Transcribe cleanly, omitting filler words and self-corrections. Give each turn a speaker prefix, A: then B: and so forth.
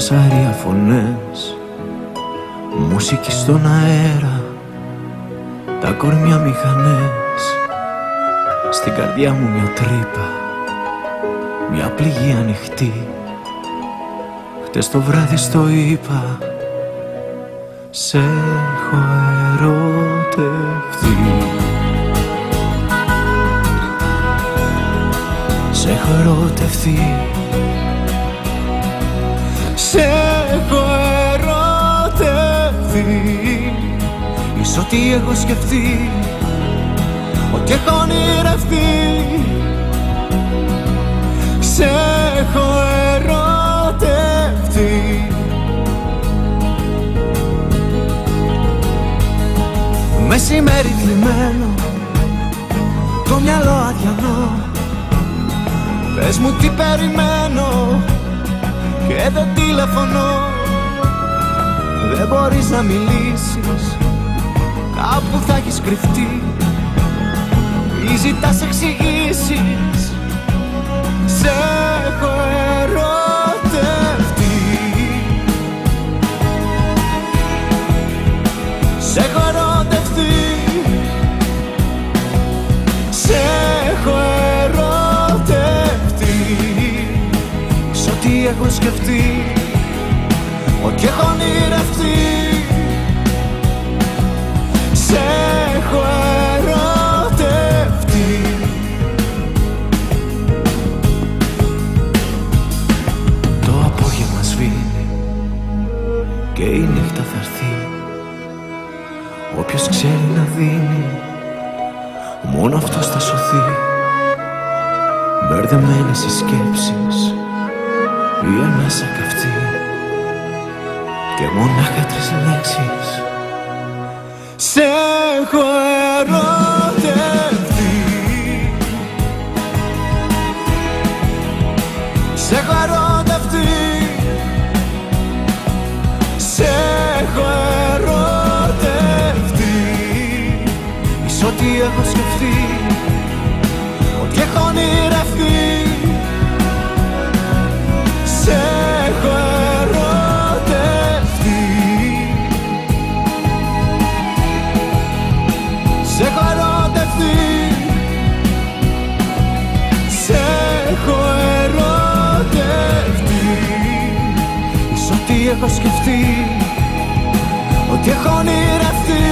A: φασαρία φωνές, μουσική στον αέρα, τα κορμιά μηχανές. Στην καρδιά μου μια τρύπα, μια πληγή ανοιχτή. Χτες το βράδυ στο είπα, σ' έχω ερωτευτεί. Σ' έχω ερωτευτεί. Σ' έχω ερωτευτεί. Εις ό,τι έχω σκεφτεί, ό,τι έχω ονειρευτεί. Σ' έχω ερωτευτεί. Μεσημέρι κλειμμένο, το μυαλό αδιανό. Πες μου τι περιμένω και δεν τηλεφωνώ. Δεν μπορείς να μιλήσεις, κάπου θα έχεις κρυφτεί ή ζητάς εξηγήσεις. Σ' έχω ερωτευτεί. Σ' έχω ερωτευτεί. Σ' έχω ερωτευτεί. Σ' ό,τι έχω σκεφτεί, ό,τι έχω ονειρευτεί. Σ' έχω ερωτευτεί. Το απόγευμα σβήνει και η νύχτα θα έρθει. Όποιος ξέρει να δίνει, μόνο αυτός θα σωθεί. Μπερδεμένες οι σκέψεις, η ανάσα καυτή και μονάχα 3 λέξεις. Σ' έχω ερωτευτεί. Σ' έχω ερωτευτεί. Σ' έχω ερωτευτεί. Εις ό,τι έχω σκεφτεί, ό,τι έχω ονειρευτεί. Σ' έχω ερωτευτεί. Σ' έχω ερωτευτεί. Σ' έχω ερωτευτεί. Εις ό,τι έχω σκεφτεί, ό,τι έχω ονειρευτεί.